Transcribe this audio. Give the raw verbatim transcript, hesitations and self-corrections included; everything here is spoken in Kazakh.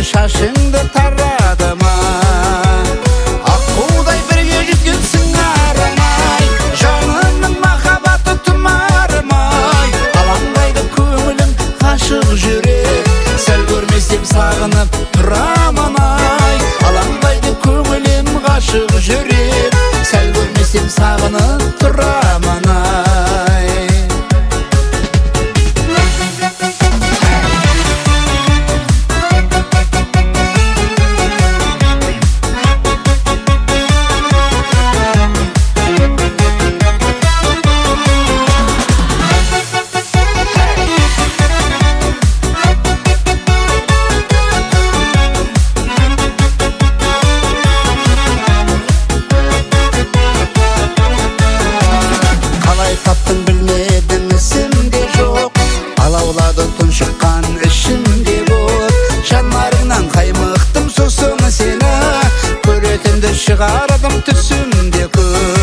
шашыңды тарадыма. Аққудай бірге жеткенсің арамай, жанымның махаббаты тұмарымай. Алаңдайды көңілім ғашық жүрек, сәл көрмесем сағынып тұрамын ай. Алаңдайды көңілім ғашық жүрек, сәл көрмесем сағынып тұрамын ай. Таптың білмедің ісімде жоқ, алаулады тұншыққан ішімде от. Жанарыңнан қаймықтым сосын сені, көретінді шығардым түсімде көп.